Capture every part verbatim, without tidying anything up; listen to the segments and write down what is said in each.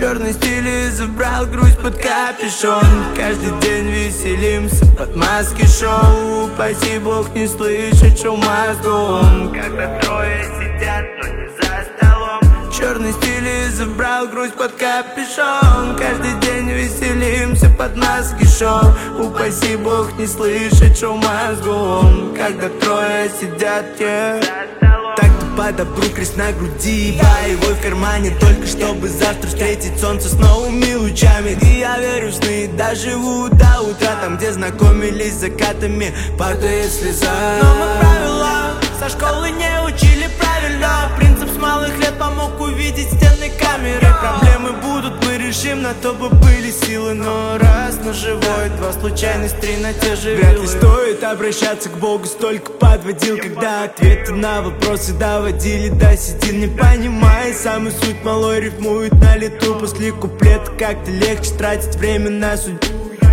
Черный стиль и забрал грусть под капюшон. Каждый день веселимся под маски шоу. Упаси бог не слышать шум мозгом, когда трое сидят, но не за столом. Черный стиль и забрал грусть под капюшон. Каждый день веселимся под маски шоу. Упаси бог не слышать шум мозгом, когда трое сидят, yeah. Так-то по добру крест на груди, боевой в кармане, только чтобы завтра встретить солнце с новыми лучами. И я верю в сны, доживу до утра, там, где знакомились с закатами, падает слеза. Но мы правила со школы не учили правильно. Принцип с малых лет помог увидеть стены камеры. Проблемы будут, мы решим, на то бы были силы. Но раз на живой, два случайность, три на те же Вряд ли вилы. стоит обращаться к Богу, столько подводил, когда ответы на вопросы доводили до седин. Не понимая самую суть, малой рифмует на лету. После куплета как-то легче тратить время на судьбу.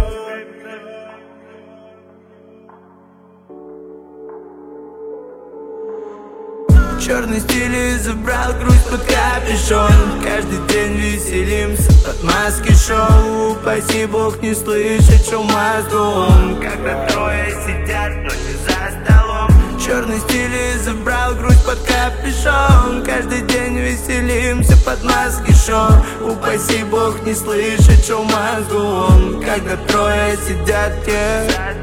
Черный стиль и забрал грусть под капюшон. Каждый день веселимся под маски шоу. Упаси бог не слышать шум мозгом, когда трое сидят, но не за столом. Черный стиль и забрал грусть под капюшон. Каждый день веселимся под маски шоу. Упаси бог не слышать шум мозгом, когда трое сидят, yeah.